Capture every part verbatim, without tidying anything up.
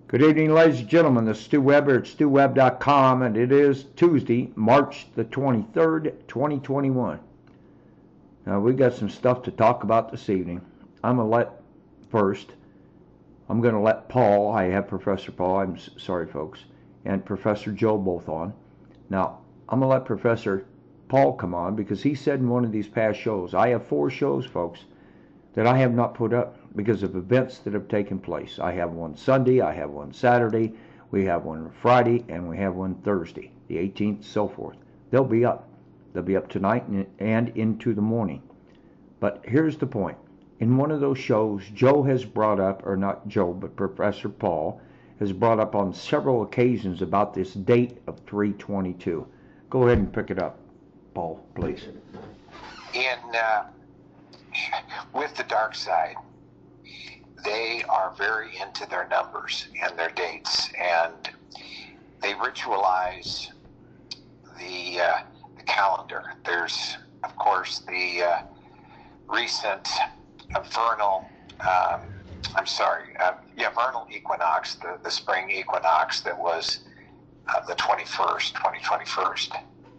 Good evening, ladies and gentlemen. This is Stu Weber at stu web dot com, and it is Tuesday, March the twenty-third, twenty twenty-one. Now, we got some stuff to talk about this evening. I'm going to let, first, I'm going to let Paul, I have Professor Paul, I'm sorry, folks, and Professor Joe both on. Now, I'm going to let Professor Paul come on because he said in one of these past shows, I have four shows, folks, that I have not put up because of events that have taken place. I have one Sunday, I have one Saturday, we have one Friday, and we have one Thursday, the eighteenth, so forth. They'll be up. They'll be up tonight and into the morning. But here's the point. In one of those shows, Joe has brought up, or not Joe, but Professor Paul, has brought up on several occasions about this date of three twenty-two. Go ahead and pick it up, Paul, please. In, uh, with the dark side, they are very into their numbers and their dates, and they ritualize the, uh, the calendar. There's, of course, the uh, recent uh, vernal, um, I'm sorry, uh, yeah, vernal equinox, the, the spring equinox that was uh, the twenty-first, twenty twenty-first.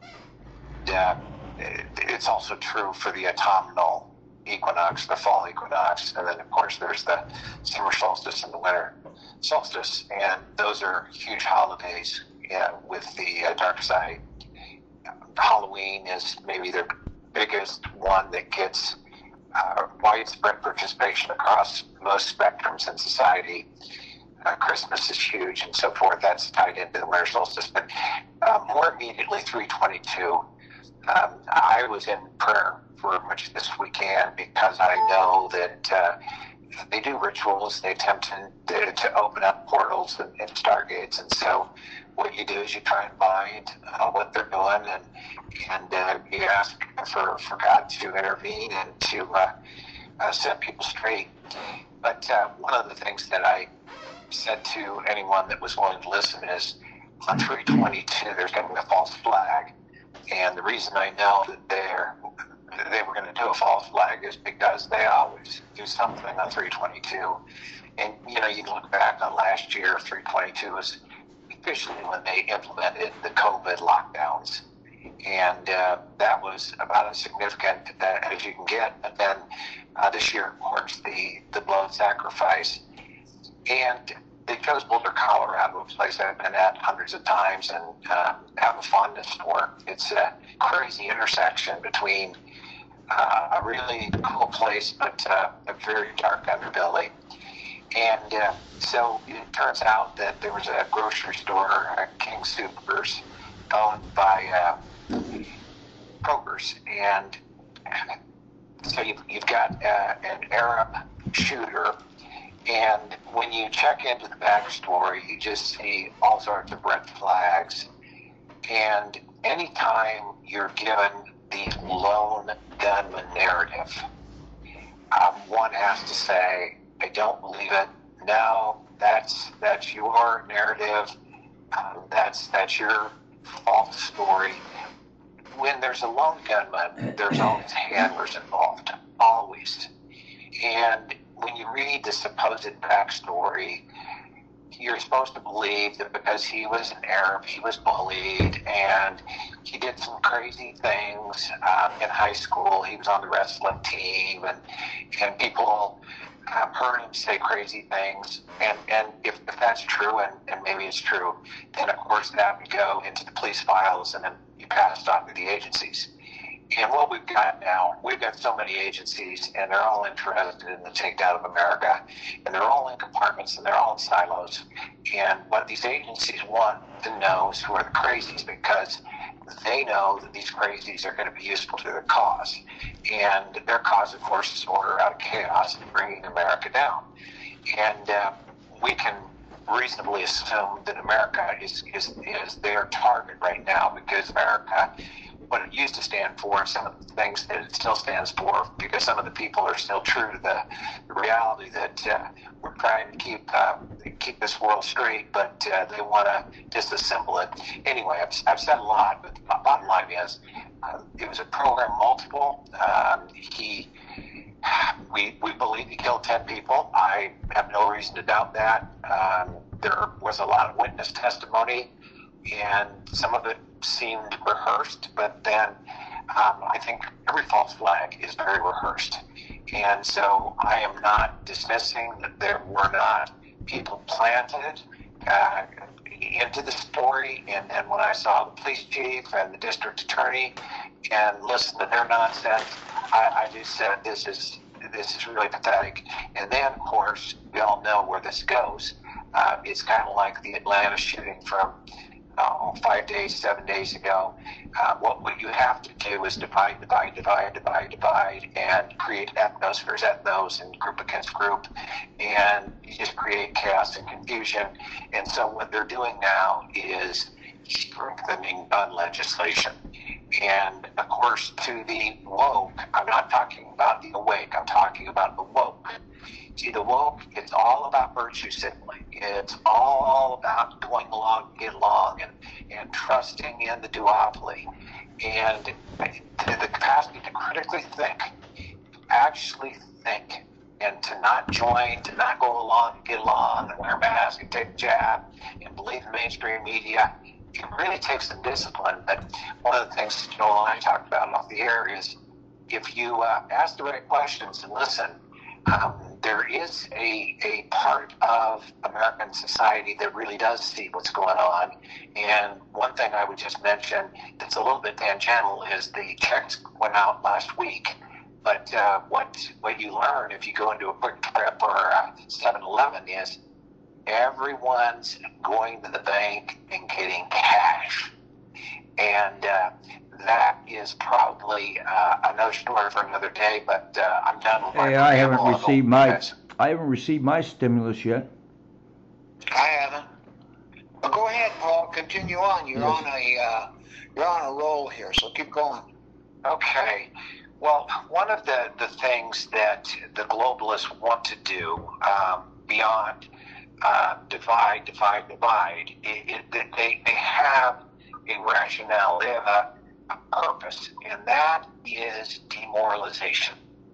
Uh, it, it's also true for the autumnal equinox, the fall equinox, and then of course there's the summer solstice and the winter solstice, and those are huge holidays uh, with the uh, dark side. Halloween is maybe the biggest one that gets uh, widespread participation across most spectrums in society. Uh, Christmas is huge and so forth. That's tied into the winter solstice, but uh, more immediately three twenty-two. Um, I was in prayer for much this weekend because I know that uh, they do rituals. They attempt to, to open up portals and, and stargates, and so what you do is you try and find uh, what they're doing, and and uh, you ask for, for God to intervene and to uh, uh, set people straight. But uh, one of the things that I said to anyone that was willing to listen is, on three twenty-two, there's going to be a false flag. And the reason I know that they're, they were going to do a false flag is because they always do something on three twenty-two. And, you know, you can look back on last year, three twenty-two was officially when they implemented the COVID lockdowns. And uh, that was about as significant uh, as you can get. And then uh, this year, of course, the, the blood sacrifice. And they chose Boulder, Colorado, a place I've been at hundreds of times and uh, have a fondness for. It's a crazy intersection between uh, a really cool place, but uh, a very dark underbelly. And uh, so it turns out that there was a grocery store, uh, King Soopers, owned by uh, Kroger's. And so you've, you've got uh, an Arab shooter. And when you check into the backstory, you just see all sorts of red flags. And anytime you're given the lone gunman narrative, um, one has to say, I don't believe it. No, that's that's your narrative. Um, that's that's your false story. When there's a lone gunman, there's always handlers involved, always. And when you read the supposed backstory, you're supposed to believe that because he was an Arab, he was bullied, and he did some crazy things um, in high school. He was on the wrestling team, and and people um, heard him say crazy things. And, and if, if that's true, and, and maybe it's true, then of course that would go into the police files, and then you pass it on to the agencies. And what we've got now, we've got so many agencies, and they're all interested in the takedown of America, and they're all in compartments, and they're all in silos. And what these agencies want to know is who are the crazies, because they know that these crazies are going to be useful to their cause. And their cause, of course, is order out of chaos and bringing America down. And uh, we can reasonably assume that America is, is, is their target right now, because America, what it used to stand for, some of the things that it still stands for, because some of the people are still true to the, the reality that uh, we're trying to keep uh, keep this world straight, but uh, they want to disassemble it. Anyway, I've, I've said a lot, but the bottom line is uh, it was a program multiple. Um, he We, we believe he killed ten people. I have no reason to doubt that. Um, there was a lot of witness testimony, and some of it seemed rehearsed, but then um, I think every false flag is very rehearsed. And so I am not dismissing that there were not people planted uh, into the story. And then when I saw the police chief and the district attorney and listened to their nonsense, I, I just said, this is this is really pathetic. And then, of course, we all know where this goes. Uh, it's kind of like the Atlanta shooting from uh, five days, seven days ago. Uh, what, what you have to do is divide, divide, divide, divide, divide, and create ethnos versus ethnos and group against group. And you just create chaos and confusion. And so what they're doing now is strengthening gun legislation. And, of course, to the woke, I'm not talking about the awake, I'm talking about the woke. See, the woke, it's all about virtue signaling. It's all about going along to get along and, and trusting in the duopoly. And the capacity to critically think, actually think, and to not join, to not go along and get along and wear a mask and take a jab and believe in mainstream media. It really takes some discipline. But one of the things Joel and I talked about off the air is if you uh, ask the right questions and listen, um, there is a, a part of American society that really does see what's going on. And one thing I would just mention that's a little bit tangential is the checks went out last week. But uh, what what you learn if you go into a Quick Trip or a seven eleven is everyone's going to the bank and getting cash. And uh, that is probably uh, another story for another day, but uh, I'm done with my Hey, I haven't received my guys. I haven't received my stimulus yet. I haven't. But go ahead, Paul. Continue on. You're Yes. on a uh, you're on a roll here, so keep going. Okay. Well, one of the, the things that the globalists want to do um, beyond uh, divide, divide, divide, it, it, they, they have a rationale, they have a, a purpose, and that is demoralization,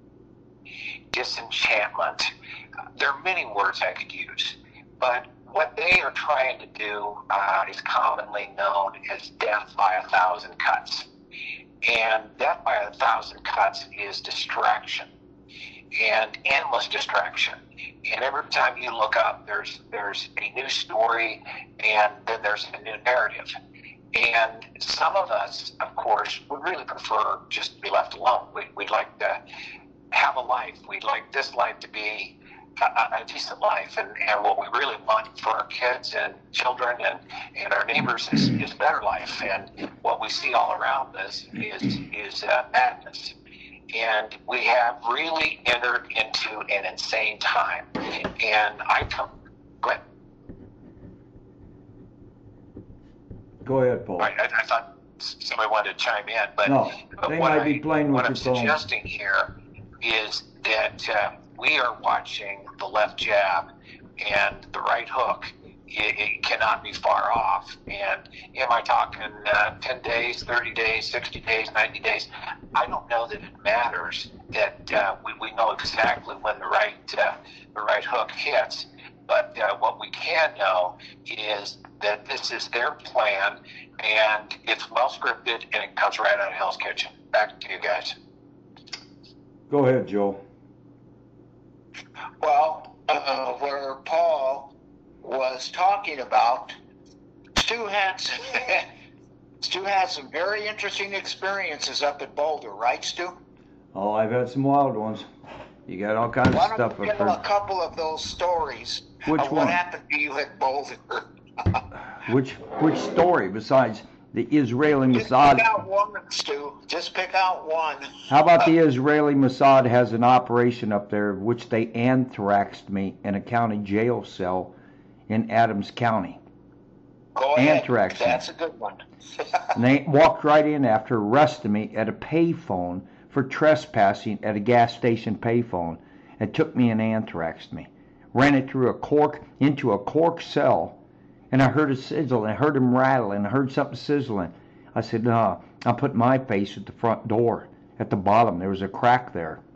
disenchantment. There are many words I could use, but what they are trying to do uh, is commonly known as death by a thousand cuts. And death by a thousand cuts is distraction, and endless distraction. And every time you look up, there's there's a new story, and then there's a new narrative. And some of us, of course, would really prefer just to be left alone. We, we'd like to have a life. We'd like this life to be a, a decent life. And, and what we really want for our kids and children and, and our neighbors is, is a better life. And what we see all around us is, is uh, madness. And we have really entered into an insane time. And I come, go ahead. Go ahead, Paul. I, I, I thought somebody wanted to chime in, but, No, but they what, might I, be playing with what I'm your phone. suggesting here is that uh, we are watching the left jab and the right hook. It, it cannot be far off. And am I talking uh, ten days, thirty days, sixty days, ninety days? I don't know that it matters that uh, we, we know exactly when the right uh, the right hook hits. But uh, what we can know is that this is their plan, and it's well scripted, and it comes right out of Hell's Kitchen. Back to you guys. Go ahead, Joe. Well, uh, where Paul was talking about, Stu had some, Stu had some very interesting experiences up at Boulder, right, Stu? Oh, I've had some wild ones. You got all kinds Why of don't stuff you up tell there. a couple of those stories Which of one? what happened to you at Boulder? Which which story besides the Israeli Just Mossad? pick out one, Stu. Just pick out one. How about the Israeli Mossad has an operation up there which they anthraxed me in a county jail cell in Adams County. Go ahead. Anthrax. That's a good one. And they walked right in after arresting me at a payphone for trespassing at a gas station payphone and took me and anthraxed me. Ran it through a cork, into a cork cell, and I heard it sizzle, and I heard him rattle, and I heard something sizzling. I said, no, I put my face at the front door. At the bottom, there was a crack there.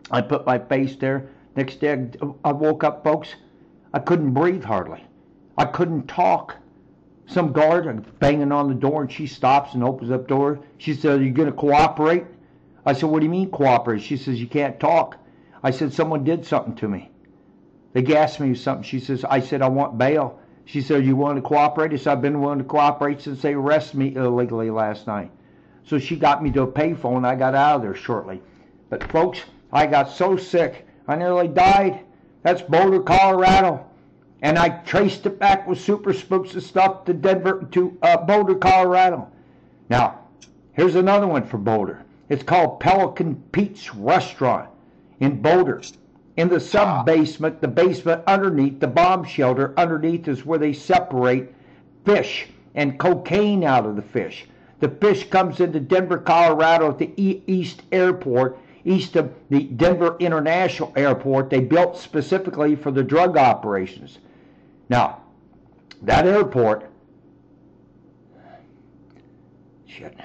I put my face there. Next day, I woke up, folks. I couldn't breathe hardly. I couldn't talk. Some guard, I'm banging on the door, and she stops and opens up the door. She said, "Are you going to cooperate?" I said, "What do you mean cooperate?" She says, "You can't talk." I said, "Someone did something to me. They gassed me with something." She says, I said, "I want bail." She said, "Are you willing to cooperate?" I said, "I've been willing to cooperate since they arrested me illegally last night." So she got me to a payphone, and I got out of there shortly. But folks, I got so sick, I nearly died. That's Boulder, Colorado. And I traced it back with super spooks and stuff to Denver, to uh, Boulder, Colorado. Now, here's another one for Boulder. It's called Pelican Pete's Restaurant in Boulder. In the sub-basement, the basement underneath, the bomb shelter underneath is where they separate fish and cocaine out of the fish. The fish comes into Denver, Colorado at the e- East Airport, east of the Denver International Airport. They built specifically for the drug operations. Now, that airport, shit,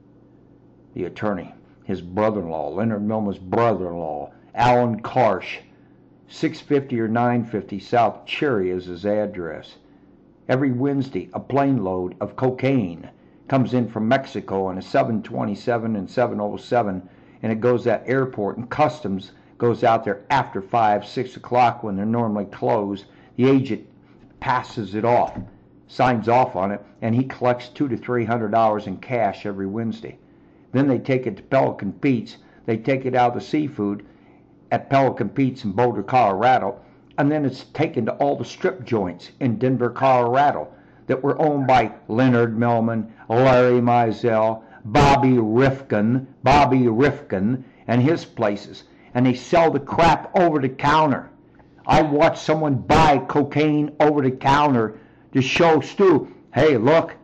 the attorney, his brother-in-law, Leonard Milman's brother-in-law, Alan Karsh, six fifty or nine fifty South Cherry is his address. Every Wednesday, a plane load of cocaine comes in from Mexico on a seven twenty-seven and seven oh seven, and it goes that airport, and customs goes out there after five, six o'clock when they're normally closed. The agent passes it off, signs off on it, and he collects two to three hundred dollars in cash every Wednesday. Then they take it to Pelican Pete's. They take it out of the seafood at Pelican Pete's in Boulder, Colorado, and then it's taken to all the strip joints in Denver, Colorado that were owned by Leonard Milman, Larry Mizell, Bobby Rifkin, Bobby Rifkin, and his places. And they sell the crap over the counter. I watched someone buy cocaine over the counter to show Stu, "Hey, look,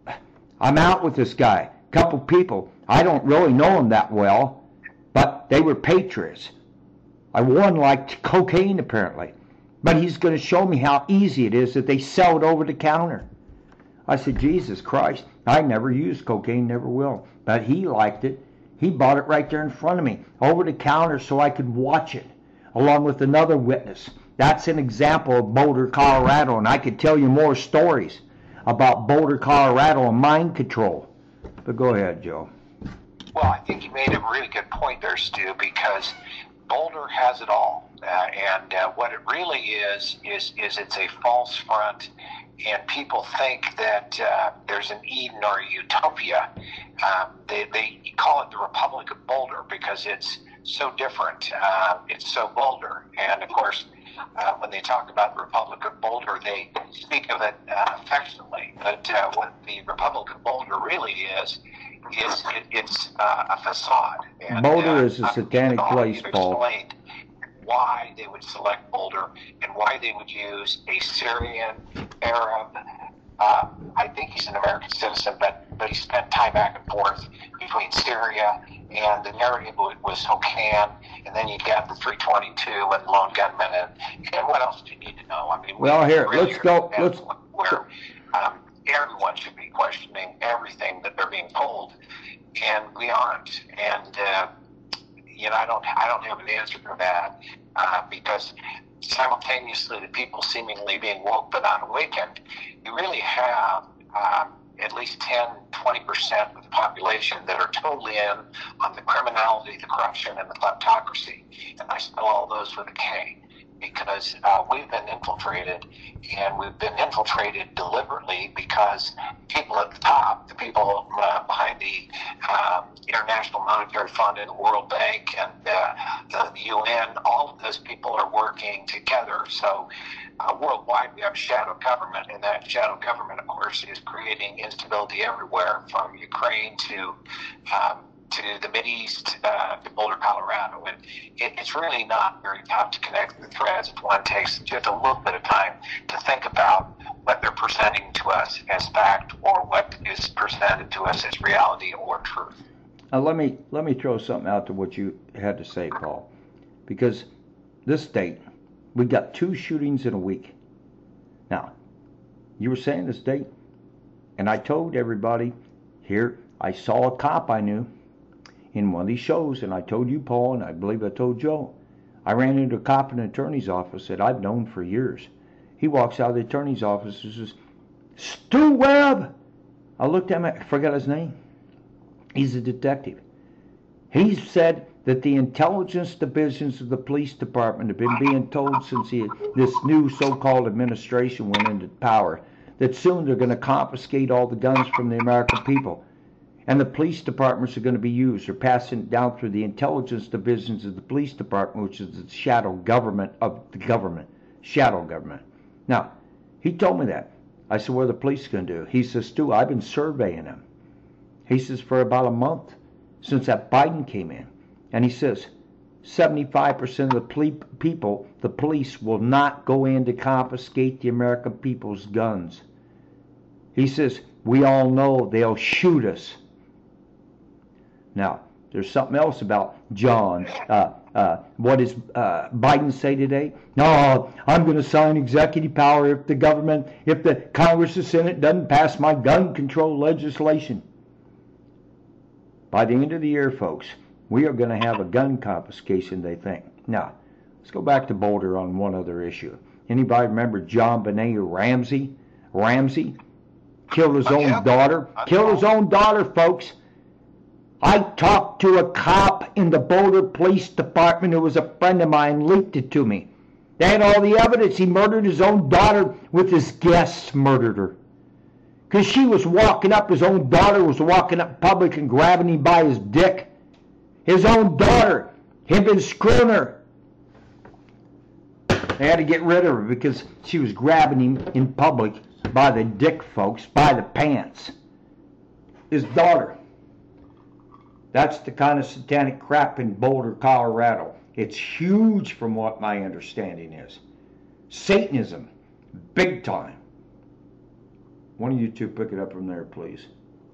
I'm out with this guy." A couple people, I don't really know him that well, but they were patriots. I one liked cocaine apparently, but he's going to show me how easy it is that they sell it over the counter. I said, Jesus Christ, I never used cocaine, never will. But he liked it. He bought it right there in front of me, over the counter, so I could watch it, along with another witness. That's an example of Boulder, Colorado, and I could tell you more stories about Boulder, Colorado and mind control. But go ahead, Joe. Well, I think you made a really good point there, Stu, because Boulder has it all. Uh, and uh, what it really is, is, is it's a false front. And people think that uh, there's an Eden or a utopia. Um, they, they call it the Republic of Boulder because it's so different. Uh, it's so Boulder. And, of course, uh, when they talk about the Republic of Boulder, they speak of it uh, affectionately. But uh, what the Republic of Boulder really is, is it, it's uh, a facade. And, Boulder uh, is a satanic place, Paul. Why they would select Boulder and why they would use a Syrian, Arab, uh, I think he's an American citizen, but, but he spent time back and forth between Syria, and the narrative was Hokan, and then you got the three twenty-two and lone gunmen, and, and what else do you need to know? I mean, well, we here, really let's go. Let's where um, everyone should be questioning everything that they're being told, and we aren't. And uh, you know, I don't, I don't have an answer for that uh, because simultaneously the people seemingly being woke but unawakened, you really have um, at least ten, twenty percent of the population that are totally in on the criminality, the corruption, and the kleptocracy. And I spell all those with a K because uh, we've been infiltrated, and we've been infiltrated deliberately because people at the top, the people uh, behind the um, International Monetary Fund and the World Bank and uh, the, the U N, all of those people are working together. So uh, worldwide we have a shadow government, and that shadow government, of course, is creating instability everywhere from Ukraine to um, to the Mideast, uh, to Boulder, Colorado. And it, it's really not very tough to connect the threads if one takes just a little bit of time to think about what they're presenting to us as fact or what is presented to us as reality or truth. Now let me let me throw something out to what you had to say, Paul, because this state, we got two shootings in a week. Now, you were saying this date, and I told everybody here, I saw a cop I knew in one of these shows, and I told you, Paul, and I believe I told Joe, I ran into a cop in an attorney's office that I've known for years. He walks out of the attorney's office and says, Stu Webb! I looked at him, I forgot his name. He's a detective. He said that the intelligence divisions of the police department have been being told since he, this new so-called administration went into power that soon they're going to confiscate all the guns from the American people. And the police departments are going to be used. They're passing it down through the intelligence divisions of the police department, which is the shadow government of the government. Shadow government. Now, he told me that. I said, what are the police going to do? He says, Stu, I've been surveying them. He says, for about a month since that Biden came in. And he says, seventy-five percent of the ple- people, the police, will not go in to confiscate the American people's guns. He says, we all know they'll shoot us. Now, there's something else about John. Uh, uh, what does uh, Biden say today? No, I'm going to sign executive power if the government, if the Congress or Senate doesn't pass my gun control legislation. By the end of the year, folks, we are going to have a gun confiscation, they think. Now, let's go back to Boulder on one other issue. Anybody remember John Benet Ramsey? Ramsey killed his own daughter. Killed his own daughter, folks. I talked to a cop in the Boulder Police Department who was a friend of mine, leaked it to me. They had all the evidence. He murdered his own daughter with his guests, murdered her. Because she was walking up, his own daughter was walking up public and grabbing him by his dick. His own daughter, him been screwing her. They had to get rid of her because she was grabbing him in public by the dick, folks, by the pants. His daughter. That's the kind of satanic crap in Boulder, Colorado. It's huge from what my understanding is. Satanism, big time. One of you two pick it up from there, please.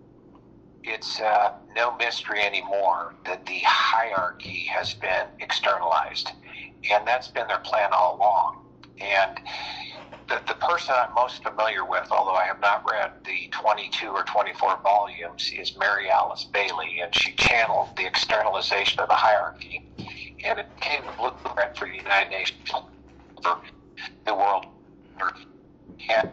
It's uh, no mystery anymore that the hierarchy has been externalized. And that's been their plan all along. And the, the person I'm most familiar with, although I have not read the twenty-two or twenty-four volumes, is Mary Alice Bailey, and she channeled the externalization of the hierarchy, and it became the blueprint for the United Nations, for the world. And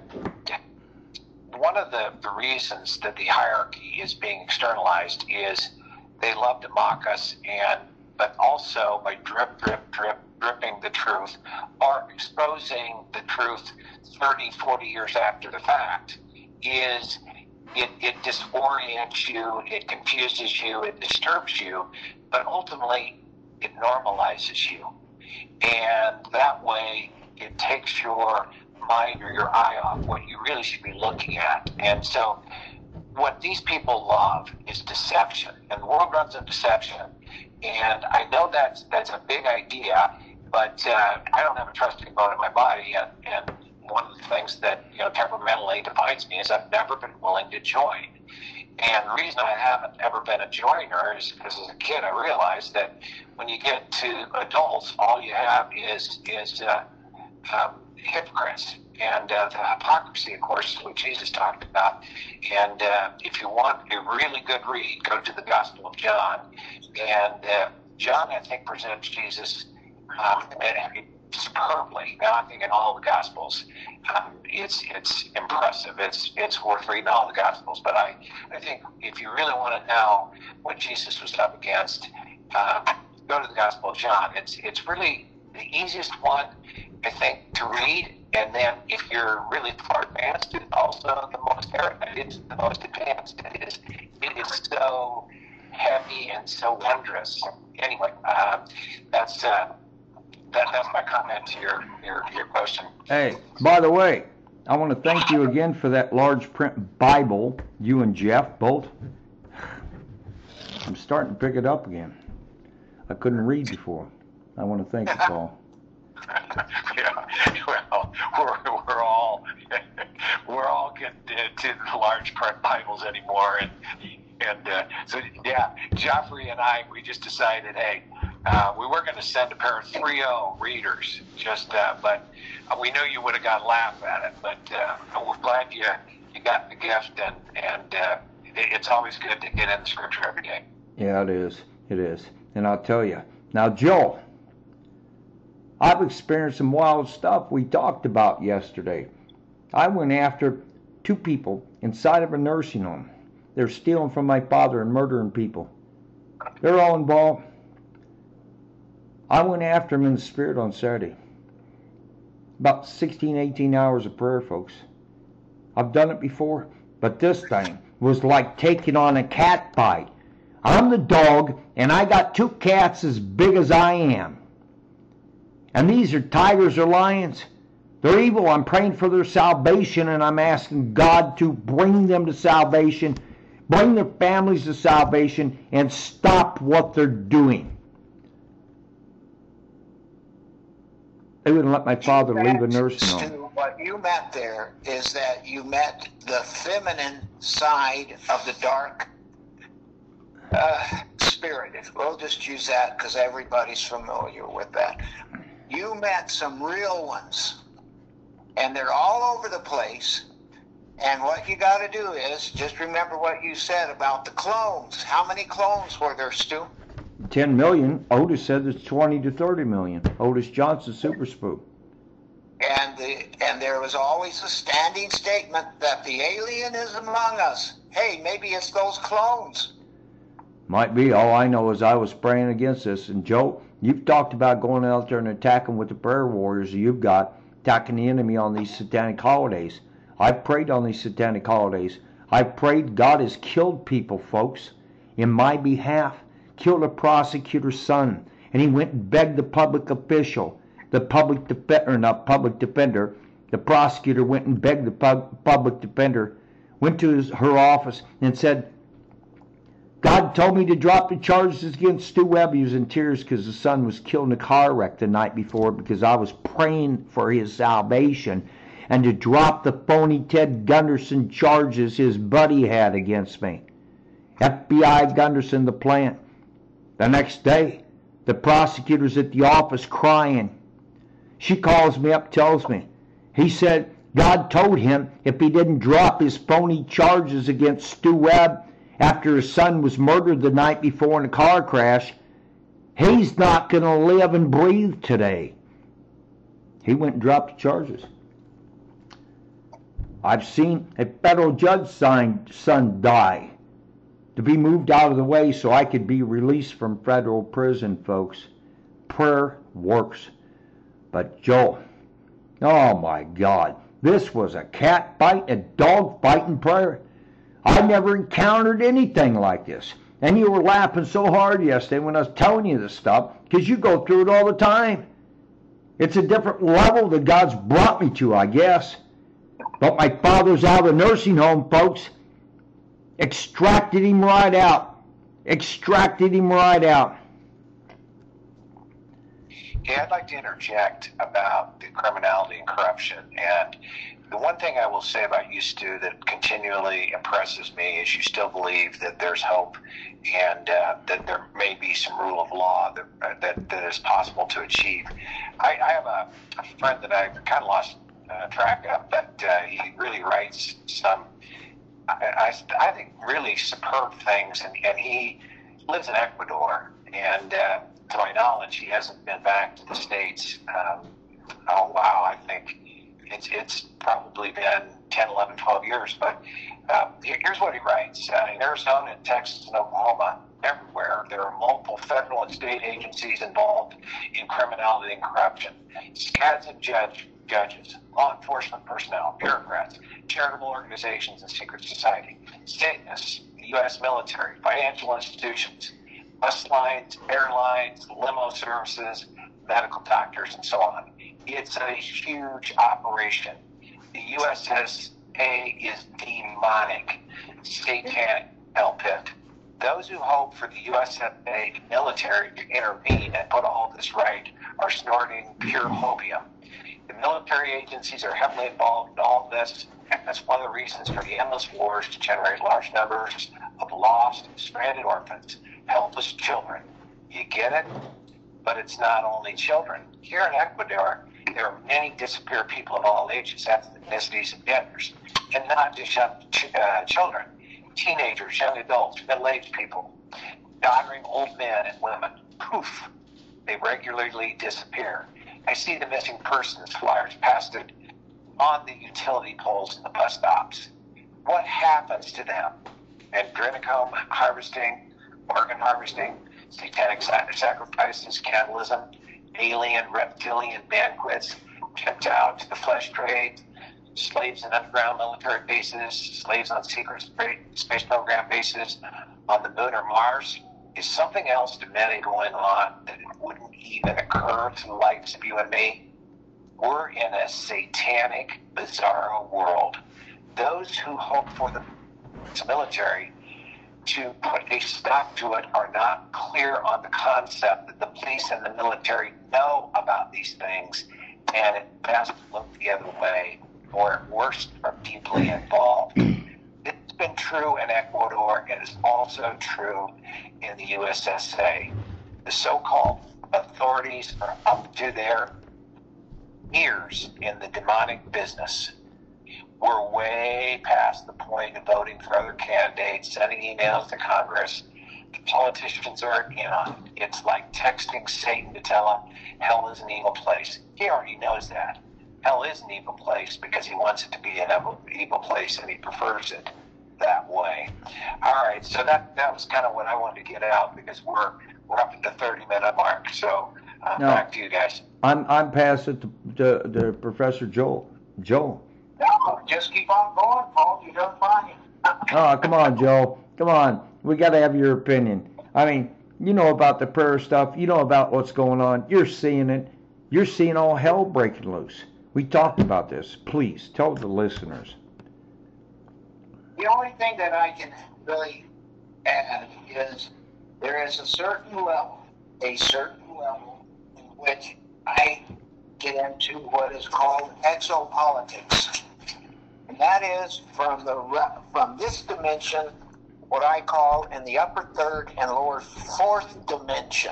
one of the, the reasons that the hierarchy is being externalized is they love to mock us, and but also by drip, drip, drip, dripping the truth, or exposing the truth thirty, forty years after the fact, is it, it disorients you, it confuses you, it disturbs you, but ultimately it normalizes you. And that way it takes your mind or your eye off what you really should be looking at. And so what these people love is deception, and the world runs on deception. And I know that's that's a big idea, but uh, I don't have a trusting bone in my body, and, and one of the things that, you know, temperamentally defines me is I've never been willing to join. And the reason I haven't ever been a joiner is because as a kid I realized that when you get to adults, all you have is is uh, um, hypocrites. And uh, the hypocrisy, of course, is what Jesus talked about. And uh, if you want a really good read, go to the Gospel of John. And uh, John, I think, presents Jesus um, superbly. Now, I think in all the Gospels, um, it's it's impressive. It's it's worth reading all the Gospels. But I, I think if you really want to know what Jesus was up against, uh, go to the Gospel of John. It's it's really the easiest one, I think, to read. And then if you're really far advanced, it's also the most it's the most advanced. It is it is so heavy and so wondrous. Anyway, uh, that's uh, that, that's my comment to your, your your question. Hey, by the way, I want to thank you again for that large print Bible, you and Jeff both. I'm starting to pick it up again. I couldn't read before. I want to thank you, Paul. Yeah, well, we're, we're all we're all getting to, to the large print Bibles anymore, and and uh, so yeah, Joffrey and I, we just decided, hey, uh, we were going to send a pair of three oh readers, just uh, but we knew you would have got a laugh at it, but uh, we're glad you you got the gift, and and uh, it's always good to get in the scripture every day. Yeah, it is. It is. And I'll tell you. Now, Joel, I've experienced some wild stuff we talked about yesterday. I went after two people inside of a nursing home. They're stealing from my father and murdering people. They're all involved. I went after them in the spirit on Saturday. About sixteen, eighteen hours of prayer, folks. I've done it before, but this thing was like taking on a cat fight. I'm the dog, and I got two cats as big as I am. And these are tigers or lions. They're evil. I'm praying for their salvation, and I'm asking God to bring them to salvation, bring their families to salvation, and stop what they're doing. They wouldn't let my father leave a nursing home. What you met there is that you met the feminine side of the dark uh, spirit. We'll just use that because everybody's familiar with that. You met some real ones, and they're all over the place. And what you got to do is just remember what you said about the clones. How many clones were there, Stu? ten million. Otis said it's twenty to thirty million. Otis Johnson, Super Spook. And the and there was always a standing statement that the alien is among us. Hey, maybe it's those clones. Might be. All I know is I was praying against this. And Joe, you've talked about going out there and attacking with the prayer warriors you've got, attacking the enemy on these satanic holidays. I've prayed on these satanic holidays. I've prayed. God has killed people, folks, in my behalf. Killed a prosecutor's son, and he went and begged the public official, the public defender, or not public defender, the prosecutor went and begged the pub, public defender, went to his, her office and said, God told me to drop the charges against Stu Webb. He was in tears because his son was killed in a car wreck the night before because I was praying for his salvation, and to drop the phony Ted Gunderson charges his buddy had against me. F B I Gunderson, the plant. The next day, the prosecutor's at the office crying. She calls me up, tells me. He said God told him if he didn't drop his phony charges against Stu Webb after his son was murdered the night before in a car crash, he's not going to live and breathe today. He went and dropped the charges. I've seen a federal judge's son die to be moved out of the way so I could be released from federal prison, folks. Prayer works. But Joel, oh my God, this was a cat fight, a dog fight in prayer. I never encountered anything like this. And you were laughing so hard yesterday when I was telling you this stuff because you go through it all the time. It's a different level that God's brought me to, I guess. But my father's out of the nursing home, folks. Extracted him right out. Extracted him right out. Yeah, I'd like to interject about the criminality and corruption. And the one thing I will say about you, Stu, that continually impresses me is you still believe that there's hope and uh, that there may be some rule of law that uh, that, that is possible to achieve. I, I have a, a friend that I kind of lost uh, track of, but uh, he really writes some I, I, I think really superb things, and, and he lives in Ecuador, and uh, to my knowledge, he hasn't been back to the States. Um, oh, wow, I think it's it's probably been ten, eleven, twelve years, but uh, here's what he writes. Uh, in Arizona, and Texas, and Oklahoma, everywhere, there are multiple federal and state agencies involved in criminality and corruption. Scads and judge, judges, law enforcement personnel, bureaucrats, charitable organizations and secret society, Satanists, the U S military, financial institutions, bus lines, airlines, limo services, medical doctors, and so on. It's a huge operation. The U S S A is demonic, satanic hell pit. Those who hope for the U S S A military to intervene and put all this right are snorting pure hopium. The military agencies are heavily involved in all of this, and that's one of the reasons for the endless wars to generate large numbers of lost, stranded orphans, helpless children. You get it? But it's not only children. Here in Ecuador, there are many disappeared people of all ages, ethnicities, and genders, and not just young ch- uh, children, teenagers, young adults, middle-aged people. doddering old men and women, poof, they regularly disappear. I see the missing persons flyers posted on the utility poles in the bus stops. What happens to them? Adrenochrome harvesting, organ harvesting, satanic sacrifices, cannibalism, alien, reptilian banquets, shipped out to the flesh trade, slaves in underground military bases, slaves on secret space program bases on the moon or Mars. Is something else demanding going on that wouldn't even occur to the likes of you and me? We're in a satanic, bizarro world. Those who hope for the military to put a stop to it are not clear on the concept that the police and the military know about these things, and it best look the other way, or at worst are deeply involved. It's been true in Ecuador, and it's also true in the U S S A. The so-called authorities are up to their ears in the demonic business. We're way past the point of voting for other candidates, sending emails to Congress. The politicians are in on it. It's like texting Satan to tell him hell is an evil place. He already knows that. Hell is an evil place because he wants it to be an evil place, and he prefers it that way. All right, so that that was kind of what I wanted to get out, because we're we're up at the thirty minute mark. So uh, no, back to you guys. I'm I'm past it to, to, to Professor Joel. Joel. No, just keep on going, Paul. You're doing fine. Oh, come on, Joe. Come on. We got to have your opinion. I mean, you know about the prayer stuff. You know about what's going on. You're seeing it. You're seeing all hell breaking loose. We talked about this. Please, tell the listeners. The only thing that I can really add is there is a certain level, a certain level in which I get into what is called exopolitics. And that is from the from this dimension, what I call in the upper third and lower fourth dimension.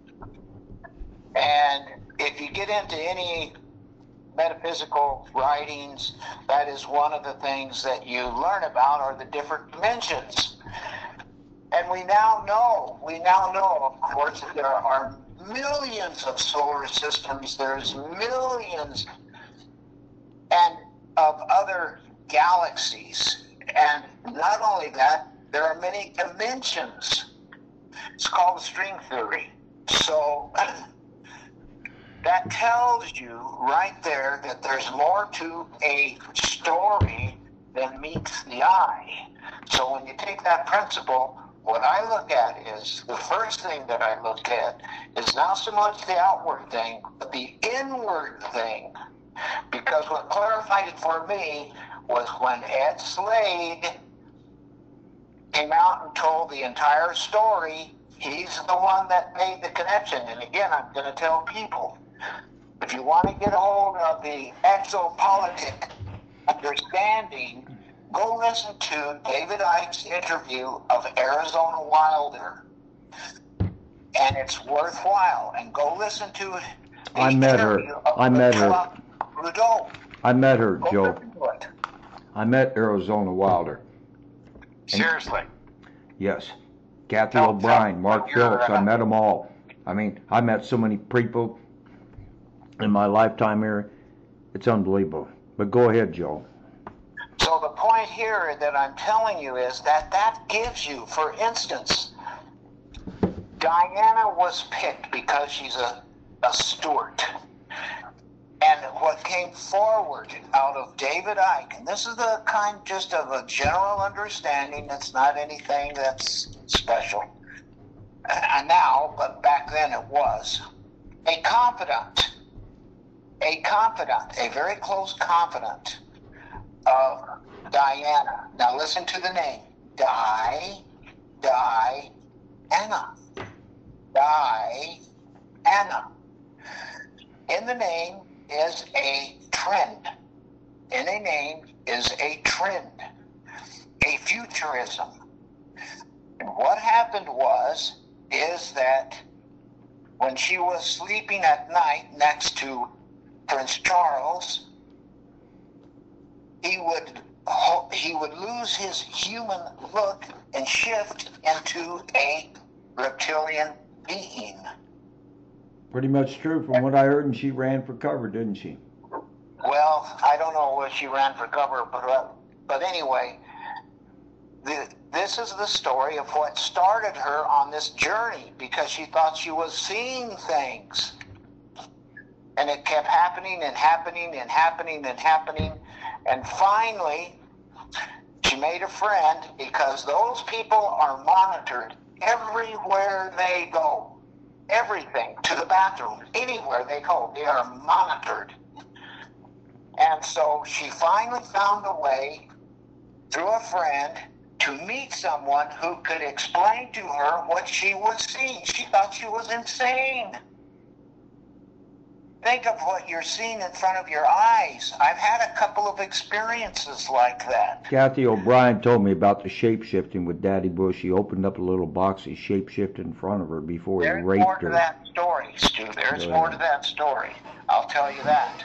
And if you get into any metaphysical writings, that is one of the things that you learn about are the different dimensions. And we now know, we now know, of course, that there are millions of solar systems, there's millions and of other galaxies. And not only that, there are many dimensions. It's called the string theory. So that tells you right there that there's more to a story than meets the eye. So when you take that principle, what I look at is, the first thing that I look at is not so much the outward thing, but the inward thing. Because what clarified it for me was when Ed Slade came out and told the entire story. He's the one that made the connection. And again, I'm going to tell people, if you want to get a hold of the exopolitic understanding, go listen to David Icke's interview of Arizona Wilder. And it's worthwhile. And go listen to the I met her. I met her. Trudeau. I met her, Go Joe. listen to it. I met Arizona Wilder. Seriously. Yes. Kathy Tell- O'Brien, tell- Mark tell your, Phillips. I uh, met them all. I mean, I met so many people in my lifetime here. It's unbelievable. But go ahead, Joe. So the point here that I'm telling you is that that gives you, for instance, Diana was picked because she's a, a Stuart. And what came forward out of David Icke, and this is the kind just of a general understanding, it's not anything that's special uh, now, but back then it was, a confidant, a confidant, a very close confidant of Diana. Now listen to the name, Di, Di, Anna, Di, Anna. In the name is a trend. In a name is a trend, a futurism. And what happened was, is that when she was sleeping at night next to Prince Charles, he would he would lose his human look and shift into a reptilian being. Pretty much true from what I heard, and she ran for cover, didn't she? Well, I don't know if she ran for cover, but uh, but anyway, the, this is the story of what started her on this journey, because she thought she was seeing things. And it kept happening and happening and happening and happening. And finally, she made a friend, because those people are monitored everywhere they go. Everything, to the bathroom, anywhere they go, they are monitored. And so she finally found a way, through a friend, to meet someone who could explain to her what she was seeing. She thought she was insane. Think of what you're seeing in front of your eyes. I've had a couple of experiences like that. Kathy O'Brien told me about the shape-shifting with Daddy Bush. He opened up a little box, he shape-shifted in front of her before There's he raped more her. to that story, Stu. There's more to that story. I'll tell you that.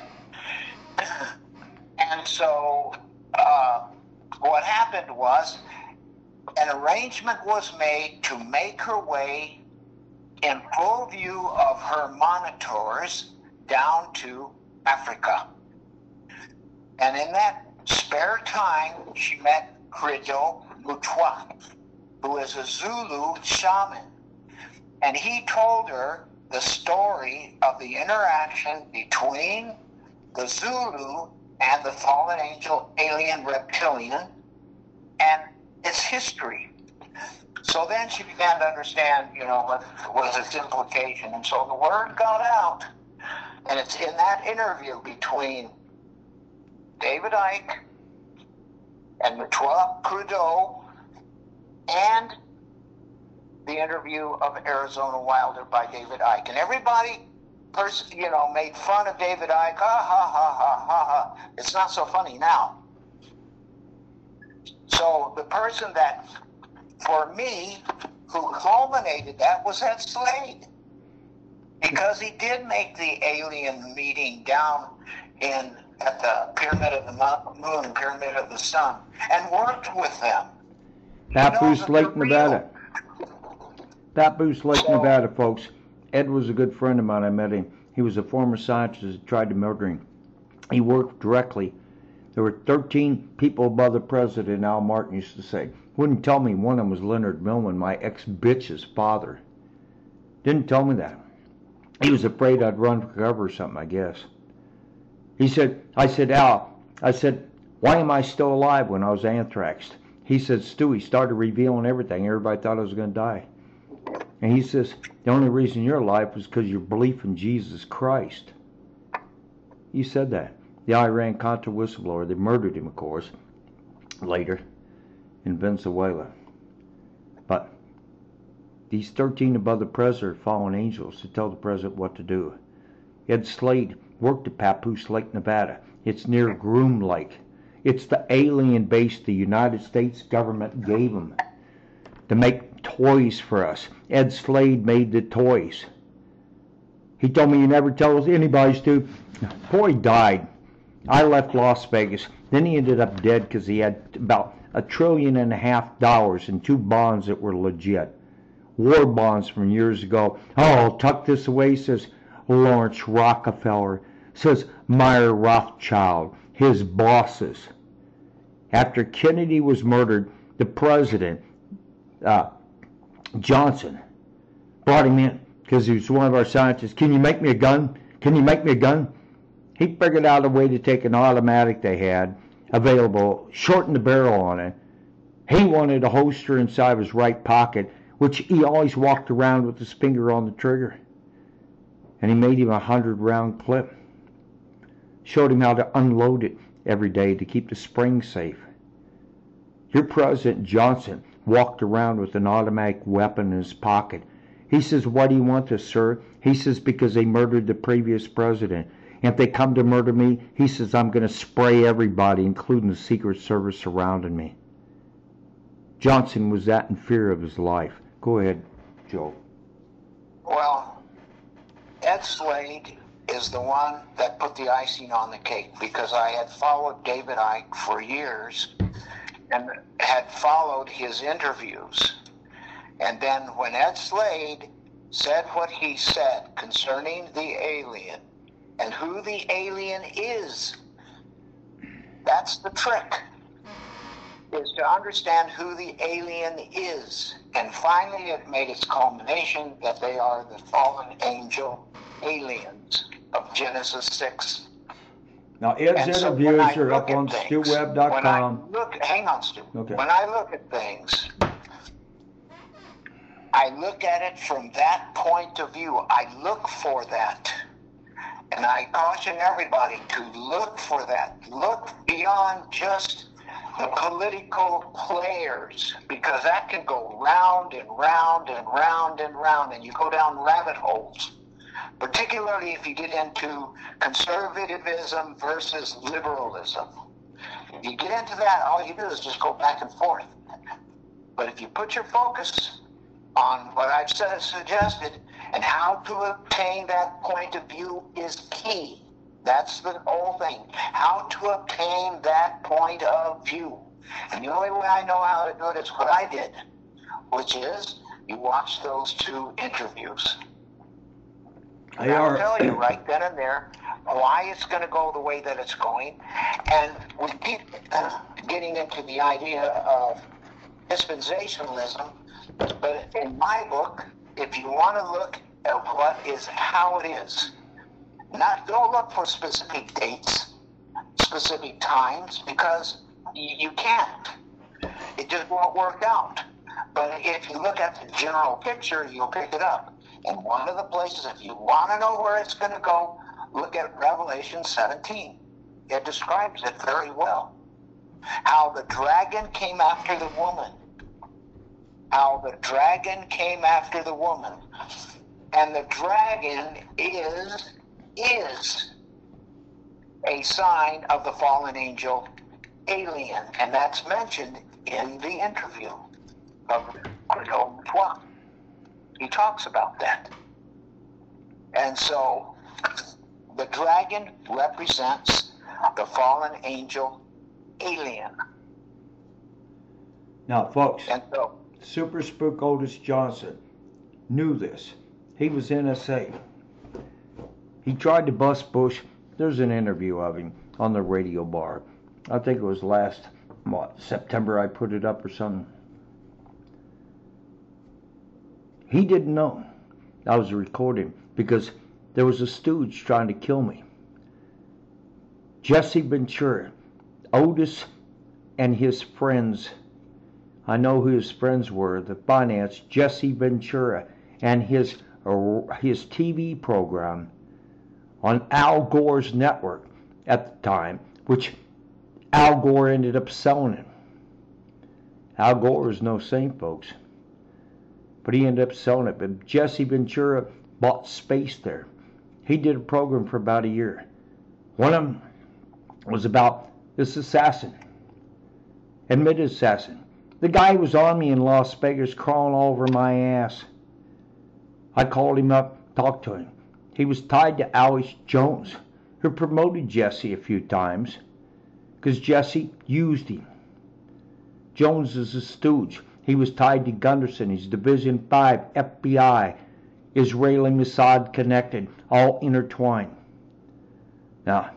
And so uh, what happened was an arrangement was made to make her way in full view of her monitors down to Africa. And in that spare time, she met Credo Mutwa, who is a Zulu shaman. And he told her the story of the interaction between the Zulu and the fallen angel alien reptilian and its history. So then she began to understand, you know, what was its implication. And so the word got out. And it's in that interview between David Icke and Mutwa Credo and the interview of Arizona Wilder by David Icke. And everybody, pers- you know, made fun of David Icke. Ha, ha, ha, ha, ha, ha. It's not so funny now. So the person that, for me, who culminated that was Ed Slade. Because he did make the alien meeting down in at the Pyramid of the Moon, Pyramid of the Sun, and worked with them. Papoose Lake, Nevada. Papoose Lake, So- Nevada, folks. Ed was a good friend of mine. I met him. He was a former scientist that tried to murder him. He worked directly. There were thirteen people above the president, Al Martin used to say. Wouldn't tell me one of them was Leonard Millman, my ex-bitch's father. Didn't tell me that. He was afraid I'd run for cover or something, I guess. He said, I said, Al, I said, why am I still alive when I was anthraxed? He said, Stu, he started revealing everything. Everybody thought I was going to die. And he says, the only reason you're alive was because your belief in Jesus Christ. He said that. The Iran-Contra whistleblower, they murdered him, of course, later in Venezuela. But these thirteen above the president are fallen angels to tell the president what to do. Ed Slade worked at Papoose Lake, Nevada. It's near Groom Lake. It's the alien base the United States government gave them to make toys for us. Ed Slade made the toys. He told me, you never tell us anybody, Stu. Before he died, I left Las Vegas. Then he ended up dead because he had about a trillion and a half dollars in two bonds that were legit. War bonds from years ago. Oh, tuck this away, says Lawrence Rockefeller, says Meyer Rothschild, his bosses. After Kennedy was murdered, the president, uh, Johnson, brought him in because he was one of our scientists. Can you make me a gun? Can you make me a gun? He figured out a way to take an automatic they had available, shorten the barrel on it. He wanted a holster inside his right pocket, which he always walked around with his finger on the trigger. And he made him a hundred round clip. Showed him how to unload it every day to keep the spring safe. Your President Johnson walked around with an automatic weapon in his pocket. He says, why do you want this, sir? He says, because they murdered the previous president. And if they come to murder me, he says, I'm going to spray everybody, including the Secret Service surrounding me. Johnson was that in fear of his life. Go ahead, Joe. Well, Ed Slade is the one that put the icing on the cake, because I had followed David Icke for years and had followed his interviews. And then when Ed Slade said what he said concerning the alien and who the alien is, that's the trick, is to understand who the alien is. And finally it made its culmination that they are the fallen angel aliens of Genesis six. Now, Ed's And so interviews when I are up look on at stu things- web dot When I com. look, hang on, Stu. Okay. When I look at things, I look at it from that point of view. I look for that. And I caution everybody to look for that. Look beyond just the political players, because that can go round and round and round and round, and you go down rabbit holes. Particularly if you get into conservatism versus liberalism. If you get into that, all you do is just go back and forth. But if you put your focus on what I've said, suggested, and how to obtain that point of view is key. That's the whole thing. How to obtain that point of view. And the only way I know how to do it is what I did, which is you watch those two interviews. They I'll are. tell you right then and there why it's going to go the way that it's going. And we keep uh, getting into the idea of dispensationalism, but in my book, if you want to look at what is, how it is, not don't look for specific dates, specific times, because you, you can't. It just won't work out. But if you look at the general picture, you'll pick it up. And one of the places, if you want to know where it's going to go, look at Revelation seventeen. It describes it very well. How the dragon came after the woman. How the dragon came after the woman. And the dragon is, is a sign of the fallen angel alien. And that's mentioned in the interview of Creole Trois. He talks about that. And so the dragon represents the fallen angel alien. Now, folks, And so Super Spook Otis Johnson knew this. He was N S A. He tried to bust Bush. There's an interview of him on the radio bar. I think it was last, what, September I put it up or something. He didn't know I was recording because there was a stooge trying to kill me. Jesse Ventura, Otis and his friends, I know who his friends were, the finance, Jesse Ventura, and his, uh, his T V program on Al Gore's network at the time, which Al Gore ended up selling it. Al Gore is no saint, folks. But he ended up selling it. But Jesse Ventura bought space there. He did a program for about a year. One of them was about this assassin, admitted assassin. The guy was on me in Las Vegas, crawling all over my ass. I called him up, talked to him. He was tied to Alex Jones, who promoted Jesse a few times, because Jesse used him. Jones is a stooge. He was tied to Gunderson. He's Division five, F B I, Israeli Mossad connected, all intertwined. Now,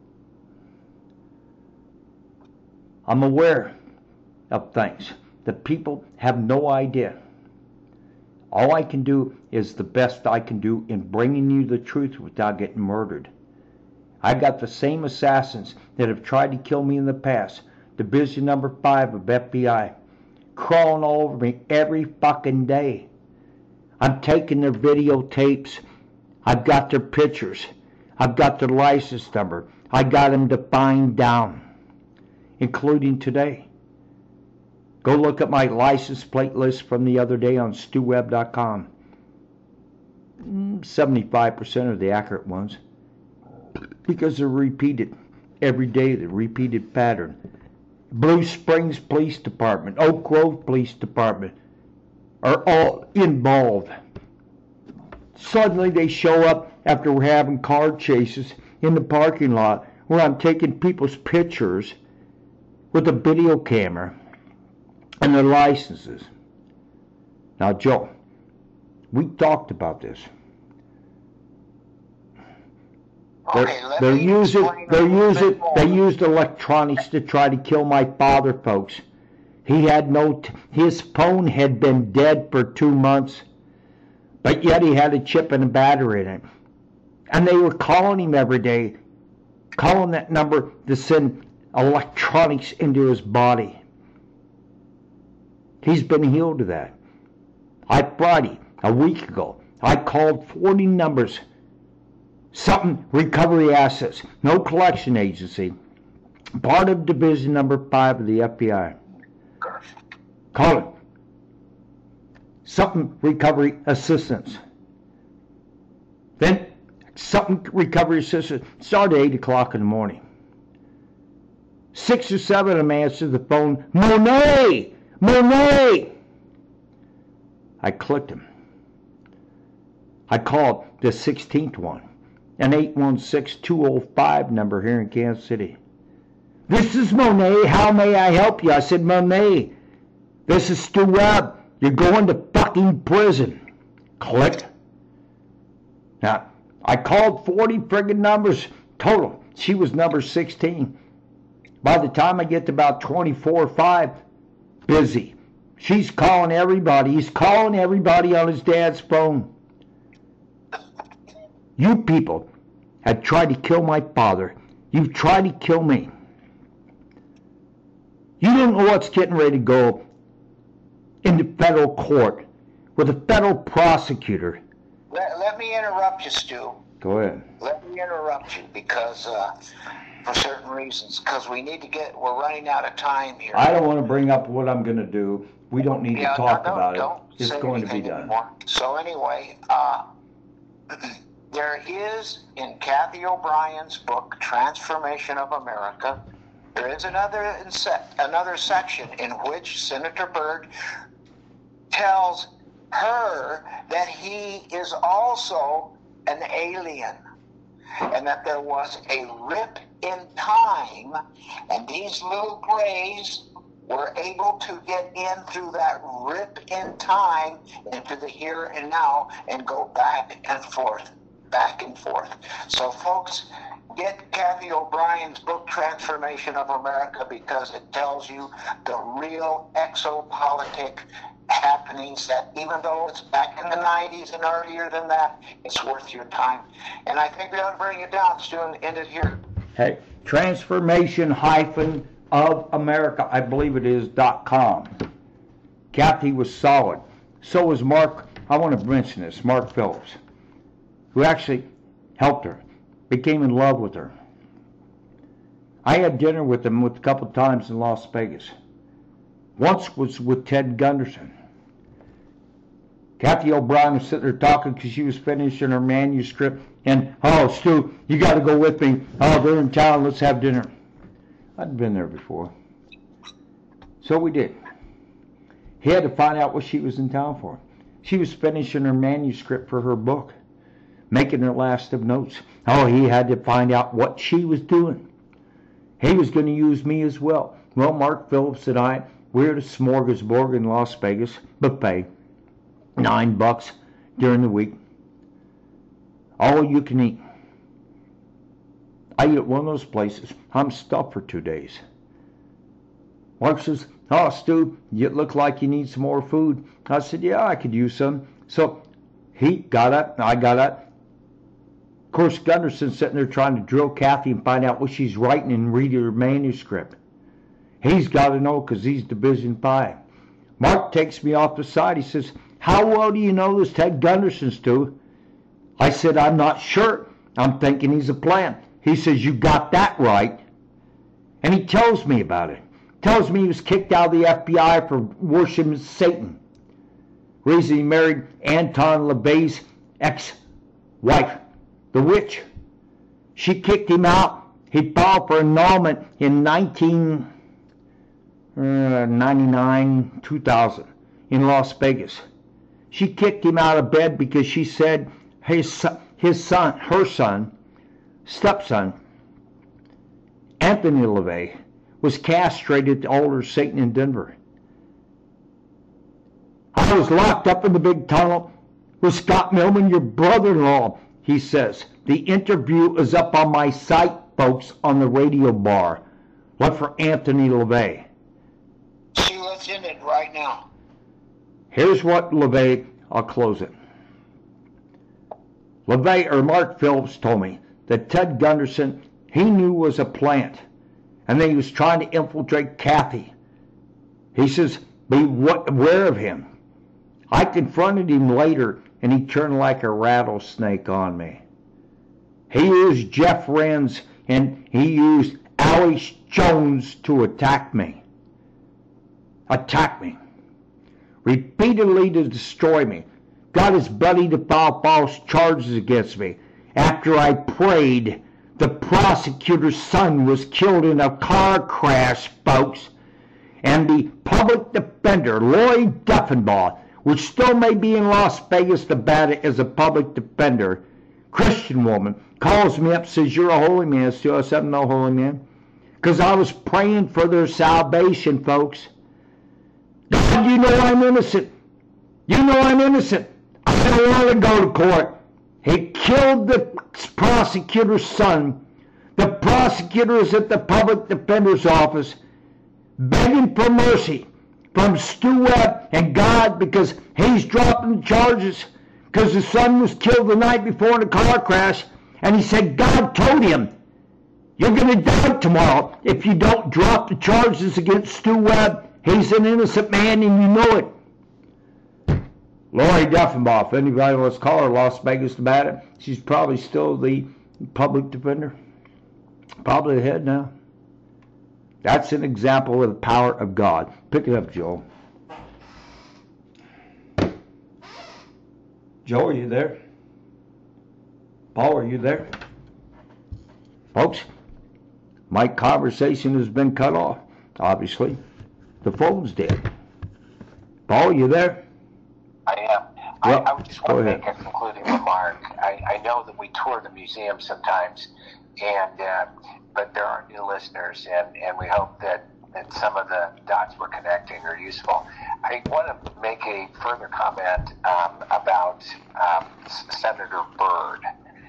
I'm aware of things that people have no idea. All I can do is the best I can do in bringing you the truth without getting murdered. I got the same assassins that have tried to kill me in the past, Division number five of F B I, crawling all over me every fucking day. I'm taking their videotapes. I've got their pictures. I've got their license number. I got them defined down, including today. Go look at my license plate list from the other day on stu web dot com. seventy-five percent are the accurate ones, because they're repeated every day, the repeated pattern. Blue Springs Police Department, Oak Grove Police Department are all involved. Suddenly they show up after we're having car chases in the parking lot where I'm taking people's pictures with a video camera and their licenses. Now, Joe, we talked about this. They're, Okay, let they're me using, explain a they're little using, bit more. they used electronics to try to kill my father, folks. He had no, t- his phone had been dead for two months, but yet he had a chip and a battery in it. And they were calling him every day, calling that number to send electronics into his body. He's been healed of that. I, Friday, a week ago, I called forty numbers, something recovery assets, no collection agency, part of division number five of the F B I. Call it something recovery assistance. Then something recovery assistance started at eight o'clock in the morning. Six or seven of them answered the phone, Monet! Monet! I clicked him. I called the sixteenth one, an eight one six, two oh five number here in Kansas City. This is Monet. How may I help you? I said, Monet, this is Stu Webb. You're going to fucking prison. Click. Now, I called forty friggin' numbers total. She was number sixteen. By the time I get to about twenty-four or five, busy. She's calling everybody. He's calling everybody on his dad's phone. You people have tried to kill my father. You've tried to kill me. You don't know what's getting ready to go into federal court with a federal prosecutor. Let, let me interrupt you, Stu. Go ahead. Let me interrupt you because, uh, for certain reasons, because we need to get, we're running out of time here. I don't want to bring up what I'm going to do. We don't need yeah, to talk no, about don't it. It's say going to be anything done. Anymore. So anyway, uh, there is in Kathy O'Brien's book, Transformation of America, there is another another section in which Senator Byrd tells her that he is also an alien and that there was a rip in time and these little grays were able to get in through that rip in time into the here and now and go back and forth, back and forth. So folks, get Kathy O'Brien's book, Transformation of America, because it tells you the real exopolitic happenings that even though it's back in the nineties and earlier than that, it's worth your time. And I think we ought to bring it down, Stu, and end it here. Hey, transformation hyphen of America, I believe it is, dot com. Kathy was solid. So was Mark, I want to mention this, Mark Phillips, who actually helped her, became in love with her. I had dinner with him a couple of times in Las Vegas. Once was with Ted Gunderson. Kathy O'Brien was sitting there talking because she was finishing her manuscript. And, oh, Stu, you got to go with me. Oh, they're in town. Let's have dinner. I'd been there before. So we did. He had to find out what she was in town for. She was finishing her manuscript for her book, making her last of notes. Oh, he had to find out what she was doing. He was going to use me as well. Well, Mark Phillips and I, we're at a smorgasbord in Las Vegas, buffet, nine bucks during the week. All you can eat. I eat at one of those places. I'm stuffed for two days. Mark says, oh, Stu, you look like you need some more food. I said, yeah, I could use some. So he got up, I got up. Of course, Gunderson's sitting there trying to drill Kathy and find out what she's writing and read her manuscript. He's got to know because he's Division five. Mark takes me off the side. He says, how well do you know this Ted Gunderson, Stu? I said, I'm not sure. I'm thinking he's a plant. He says, you got that right. And he tells me about it. Tells me he was kicked out of the F B I for worshiping Satan. Reason he married Anton LaVey's ex-wife, the witch. She kicked him out. He filed for annulment in nineteen ninety-nine, two thousand in Las Vegas. She kicked him out of bed because she said his son, his son, her son, stepson, Anthony LaVey, was castrated at the altar of Satan in Denver. I I was locked up in the big tunnel with Scott Millman, your brother-in-law, he says. The interview is up on my site, folks, on the radio bar. Look for Anthony LaVey. See what's in it right now. Here's what LaVey, I'll close it. LaVey, or Mark Phillips, told me that Ted Gunderson, he knew was a plant, and that he was trying to infiltrate Kathy. He says, be aware of him. I confronted him later, and he turned like a rattlesnake on me. He used Jeff Renz, and he used Alex Jones to attack me. Attack me. Repeatedly to destroy me. Got his buddy to file false charges against me. After I prayed, the prosecutor's son was killed in a car crash, folks. And the public defender, Lori Duffenbaugh, which still may be in Las Vegas, Nevada, as a public defender, Christian woman, calls me up, says, you're a holy man. So I said, I'm no holy man. Because I was praying for their salvation, folks. God, you know I'm innocent. You know I'm innocent. I don't want to go to court. He killed the prosecutor's son. The prosecutor is at the public defender's office begging for mercy from Stu Webb and God, because he's dropping the charges because the son was killed the night before in a car crash. And he said God told him, you're going to die tomorrow if you don't drop the charges against Stu Webb. He's an innocent man, and you know it. Lori Duffenbaugh, if anybody wants to call her, Las Vegas, Nevada, she's probably still the public defender. Probably ahead now. That's an example of the power of God. Pick it up, Joel. Joel, are you there? Paul, are you there? Folks, my conversation has been cut off, obviously. The phone's dead. Paul, you there? I am. Well, I, I just want to make a concluding remark. I, I know that we tour the museum sometimes, and uh, but there are new listeners, and, and we hope that, that some of the dots we're connecting are useful. I want to make a further comment um, about um, Senator Byrd.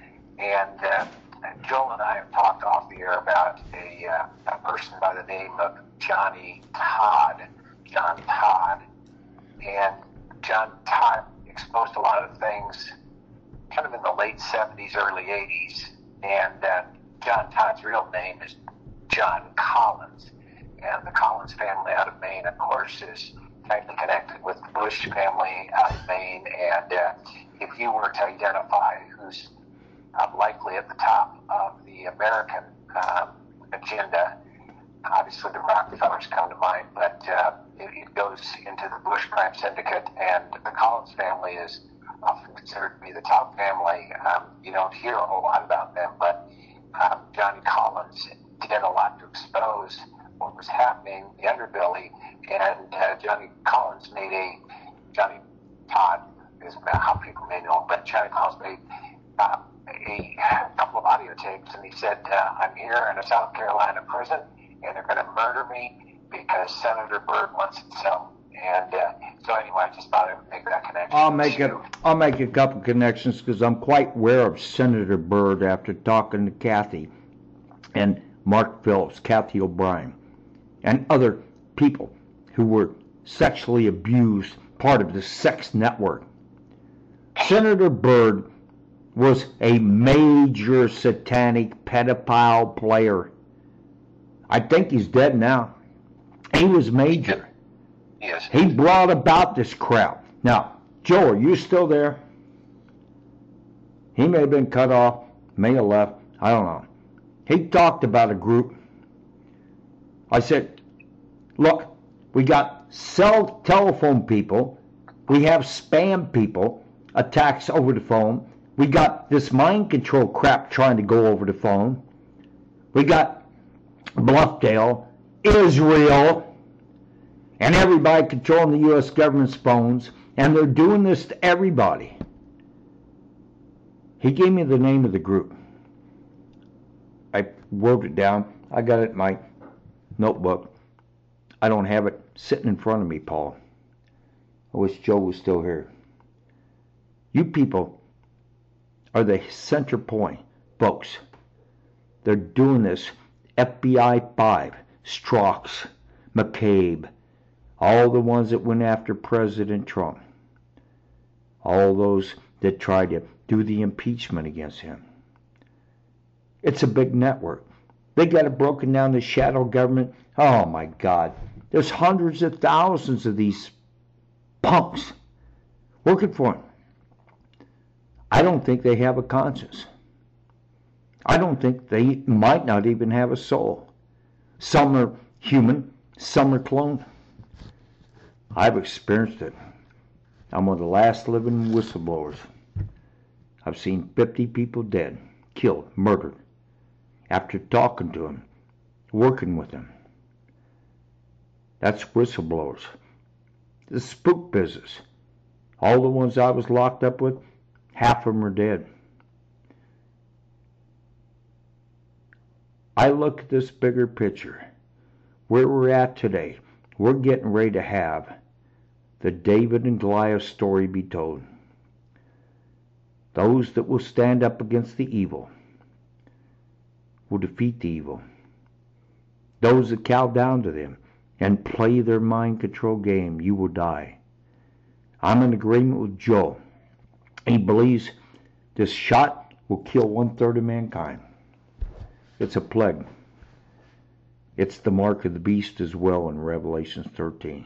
And uh, Joel and I have talked off the air about a, uh, a person by the name of Johnny Todd. John Todd. And John Todd exposed a lot of things kind of in the late seventies, early eighties. And uh, John Todd's real name is John Collins. And the Collins family out of Maine, of course, is tightly connected with the Bush family out of Maine. And uh, if you were to identify who's uh, likely at the top of the American um, agenda, obviously the Rockefellers come to mind, but uh, it, it goes into the Bush crime syndicate, and the Collins family is often considered to be the top family. Um, you don't hear a whole lot about them, but um, Johnny Collins did a lot to expose what was happening in the underbelly, and uh, Johnny Collins made a, Johnny Todd is how people may know, but Johnny Collins made uh, a, a couple of audio tapes, and he said, uh, I'm here in a South Carolina prison, and they're going to murder me because Senator Byrd wants it so. And uh, so anyway, I just thought I would make that connection. I'll make it. I'll make a couple connections because I'm quite aware of Senator Byrd after talking to Kathy and Mark Phillips, Kathy O'Brien, and other people who were sexually abused, part of the sex network. Senator Byrd was a major satanic pedophile player. I think he's dead now. He was major. Yes. He brought about this crowd. Now, Joe, are you still there? He may have been cut off, may have left, I don't know. He talked about a group. I said, look, we got cell telephone people, we have spam people, attacks over the phone, we got this mind control crap trying to go over the phone, we got Bluffdale, Israel, and everybody controlling the U S government's phones, and they're doing this to everybody. He gave me the name of the group. I wrote it down. I got it in my notebook. I don't have it sitting in front of me, Paul. I wish Joe was still here. You people are the center point, folks. They're doing this. F B I five, Strzok, McCabe, all the ones that went after President Trump, all those that tried to do the impeachment against him. It's a big network. They got it broken down to shadow government. Oh my God. There's hundreds of thousands of these punks working for them. I don't think they have a conscience. I don't think they might not even have a soul. Some are human, some are cloned. I've experienced it. I'm one of the last living whistleblowers. I've seen fifty people dead, killed, murdered, after talking to them, working with them. That's whistleblowers. The spook business. All the ones I was locked up with, half of them are dead. I look at this bigger picture. Where we're at today, we're getting ready to have the David and Goliath story be told. Those that will stand up against the evil will defeat the evil. Those that cow down to them and play their mind control game, you will die. I'm in agreement with Joe. He believes this shot will kill one third of mankind. It's a plague. It's the mark of the beast as well in Revelation thirteen.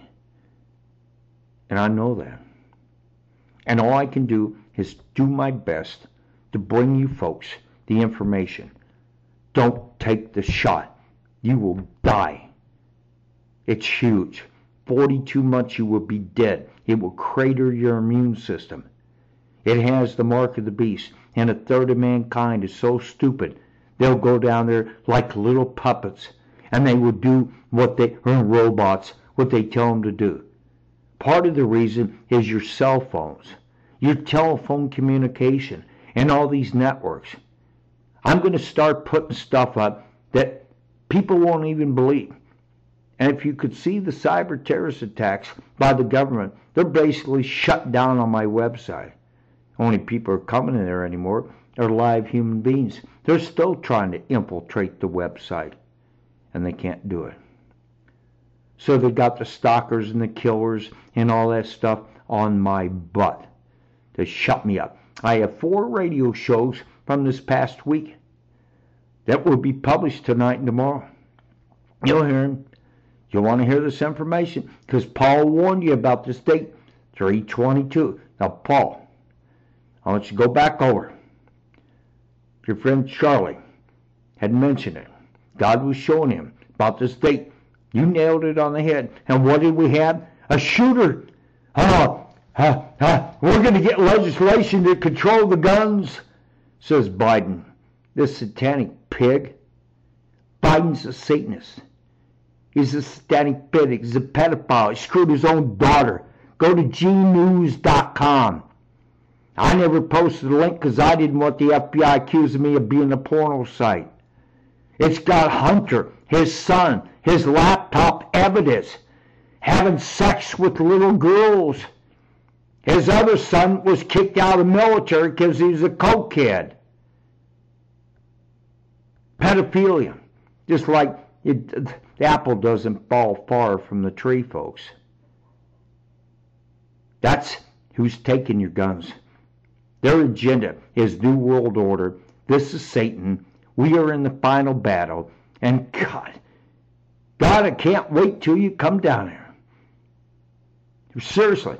And I know that. And all I can do is do my best to bring you folks the information. Don't take the shot. You will die. It's huge. forty-two months you will be dead. It will crater your immune system. It has the mark of the beast. And a third of mankind is so stupid, they'll go down there like little puppets. And they will do what they, or robots, what they tell them to do. Part of the reason is your cell phones, your telephone communication, and all these networks. I'm going to start putting stuff up that people won't even believe. And if you could see the cyber terrorist attacks by the government, they're basically shut down on my website. Only people are coming in there anymore are live human beings. They're still trying to infiltrate the website, and they can't do it. So they got the stalkers and the killers and all that stuff on my butt to shut me up. I have four radio shows from this past week that will be published tonight and tomorrow. You'll hear them. You'll want to hear this information because Paul warned you about this date, three twenty-two. Now, Paul, I want you to go back over. Your friend Charlie had mentioned it. God was showing him about this date. You nailed it on the head. And what did we have? A shooter. Oh, uh, uh, we're going to get legislation to control the guns, says Biden. This satanic pig. Biden's a Satanist. He's a satanic pig. He's a pedophile. He screwed his own daughter. Go to G news dot com. I never posted a link because I didn't want the F B I accusing me of being a porno site. It's got Hunter, his son, his laptop evidence, having sex with little girls. His other son was kicked out of the military because he's a cokehead. Pedophilia. Just like it, the apple doesn't fall far from the tree, folks. That's who's taking your guns. Their agenda is New World Order. This is Satan. We are in the final battle. And God, God, I can't wait till you come down here. Seriously.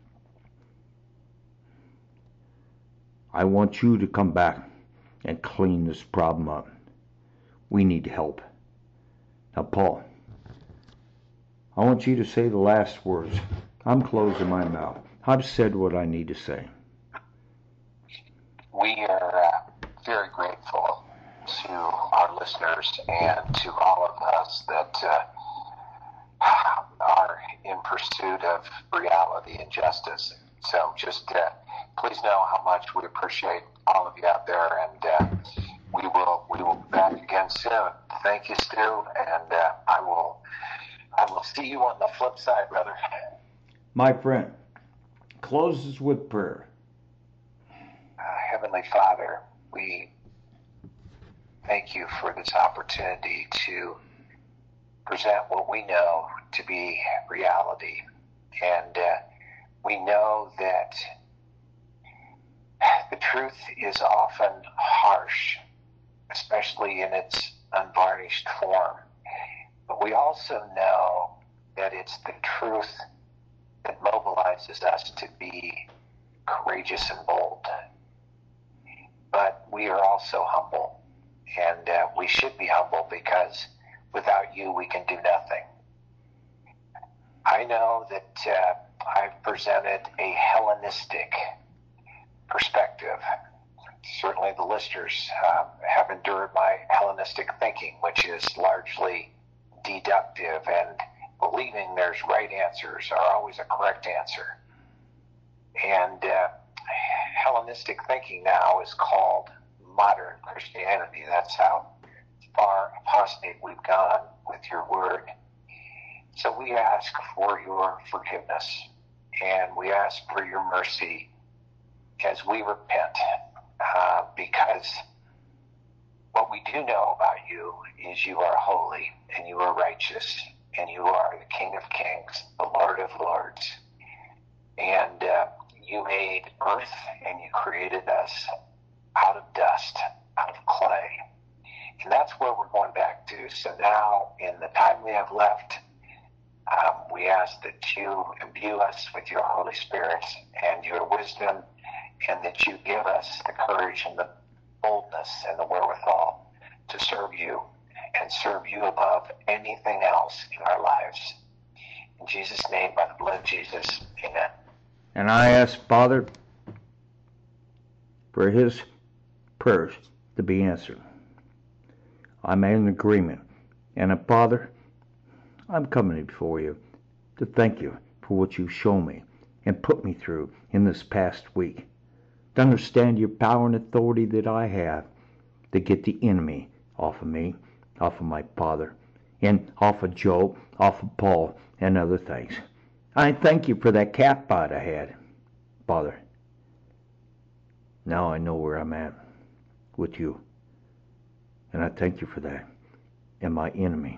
I want you to come back and clean this problem up. We need help. Now, Paul, I want you to say the last words. I'm closing my mouth. I've said what I need to say. We are uh, very grateful to our listeners and to all of us that uh, are in pursuit of reality and justice. So just uh, please know how much we appreciate all of you out there, and uh, we will we will be back again soon. Thank you, Stu, and uh, I will I will see you on the flip side, brother. My friend, close us with prayer. Uh, Heavenly Father, we thank you for this opportunity to present what we know to be reality. And uh, we know that the truth is often harsh, especially in its unvarnished form. But we also know that it's the truth that mobilizes us to be courageous and bold. But we are also humble, and uh, we should be humble because without you we can do nothing. I know that uh, I've presented a Hellenistic perspective. Certainly the listeners uh, have endured my Hellenistic thinking, which is largely deductive and believing there's right answers are always a correct answer. And uh, Hellenistic thinking now is called modern Christianity. That's how far apostate we've gone with your word. So we ask for your forgiveness, and we ask for your mercy as we repent, uh, because what we do know about you is you are holy, and you are righteous, and you are the King of Kings, the Lord of Lords. And uh, you made earth, and you created us out of dust, out of clay. And that's where we're going back to. So now, in the time we have left, um, we ask that you imbue us with your Holy Spirit and your wisdom, and that you give us the courage and the boldness and the wherewithal to serve you and serve you above anything else in our lives. In Jesus' name, by the blood of Jesus, amen. And I ask, Father, for his prayers to be answered. I'm in agreement. And uh, Father, I'm coming before you to thank you for what you've shown me and put me through in this past week. To understand your power and authority that I have to get the enemy off of me, off of my father, and off of Job, off of Paul, and other things. I thank you for that cat bite I had, Father. Now I know where I'm at with you. And I thank you for that. And my enemy,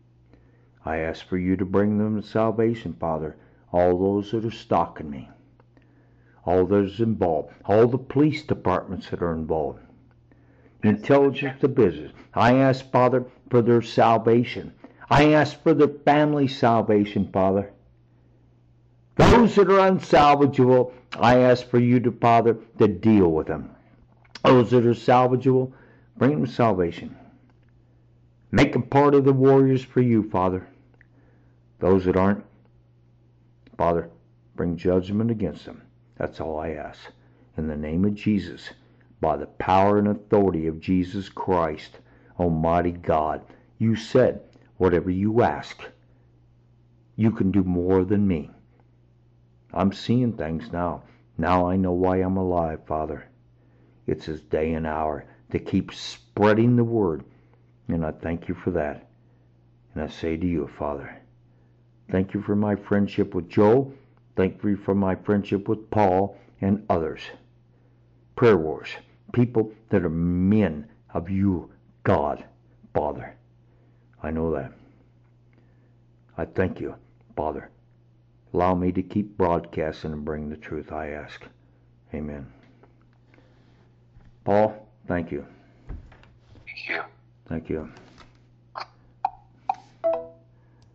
I ask for you to bring them to salvation, Father. All those that are stalking me. All those involved. All the police departments that are involved. Intelligence to business. I ask, Father, for their salvation. I ask for their family salvation, Father. Those that are unsalvageable, I ask for you to, Father, to deal with them. Those that are salvageable, bring them salvation. Make them part of the warriors for you, Father. Those that aren't, Father, bring judgment against them. That's all I ask. In the name of Jesus, by the power and authority of Jesus Christ, Almighty God, you said, whatever you ask, you can do more than me. I'm seeing things now. Now I know why I'm alive, Father. It's his day and hour to keep spreading the word. And I thank you for that. And I say to you, Father, thank you for my friendship with Joe. Thank you for my friendship with Paul and others. Prayer wars. People that are men of you, God, Father. I know that. I thank you, Father. Allow me to keep broadcasting and bring the truth, I ask. Amen. Paul, thank you. Thank you. Thank you.